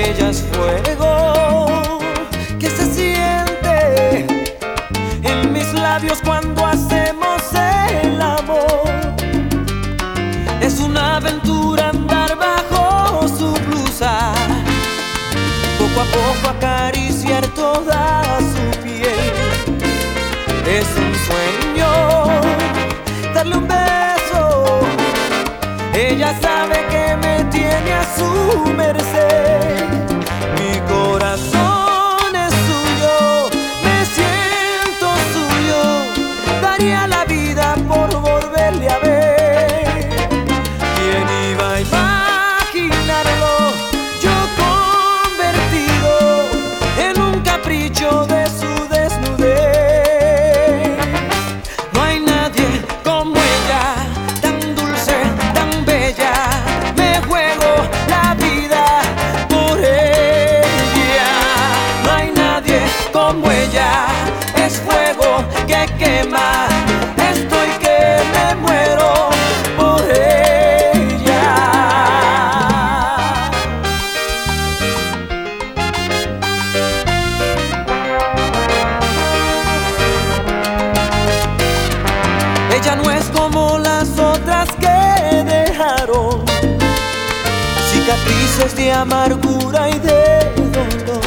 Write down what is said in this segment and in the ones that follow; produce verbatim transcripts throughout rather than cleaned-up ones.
Ella es fuego que se siente en mis labios cuando hacemos el amor. Es una aventura andar bajo su blusa, poco a poco acariciar toda su piel. Es un sueño darle un beso. Ella sabe que me tiene a su merced. Mi corazón es suyo, me siento suyo. Daría la vida por volverle a ver. ¿Quién iba a imaginarlo? Yo convertido en un capricho de su desnudez. No hay nadie como ella, tan dulce, tan bella. Me juego la vida por ella. No hay nadie como ella, es fuego que quema. Estoy que me muero por ella. Ella no es como las otras que dejaron cicatrices de amargura y de dolor.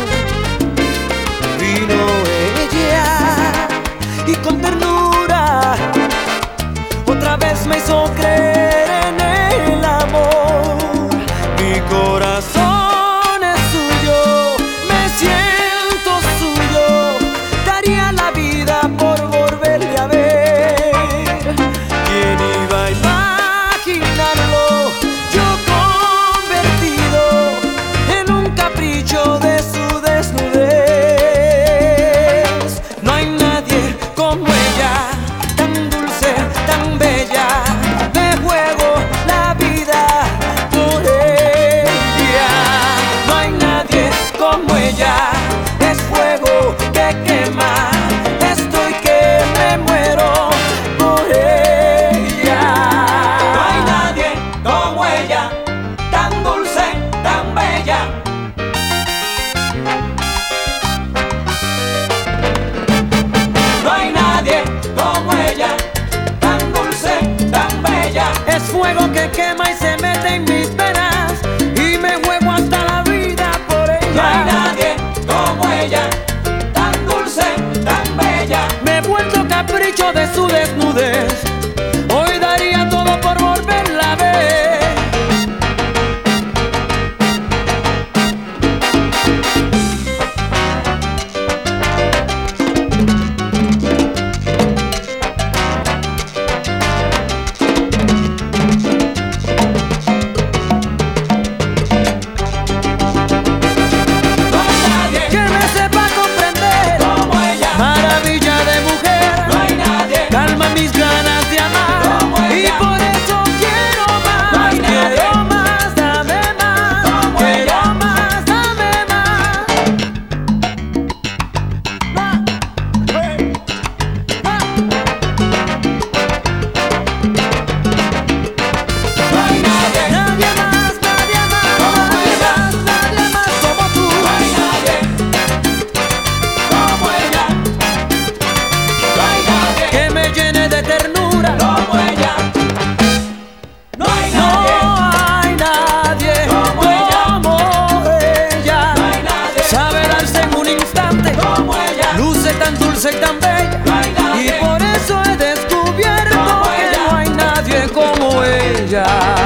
Vino ella y con ternura otra vez me hizo creer en el amor. Mi corazón es suyo, me siento suyo. Daría la vida por volverle a ver. ¿Quién iba a imaginarlo? Yo convertido en un capricho de su desnudez. No hay nadie como ella, tan dulce, tan bella. Me juego la vida por ella. No hay nadie como ella, es fuego que quema. Estoy que me muero por ella. No hay nadie como ella, tan dulce, tan bella. No hay nadie como ella, tan dulce, tan bella. Es fuego que quema y se mete en mis venas y me juego hasta la vida por No hay ella. nadie como ella, tan dulce, tan bella. Me he vuelto capricho de su desnudez. Hoy daría todo por volverla a ver. No hay nadie Que me sepa comprender, como ella. maravilla de mujer. No hay nadie Calma mis ganas de amar como y ella. por eso quiero más. No hay nadie Quiero más, dame más. como Quiero ella. más, dame más. Más. No hay nadie Nadie más, nadie más, como nadie ella. más, nadie más como tú. No hay nadie como ella. No hay nadie Que me llene de ternura. como ella. No hay No nadie hay nadie como como ella. ella. No hay nadie Sabe darse en un instante. como ella. Luce tan dulce y tan bella. No hay Y nadie por eso he descubierto como que ella. no hay nadie como ella.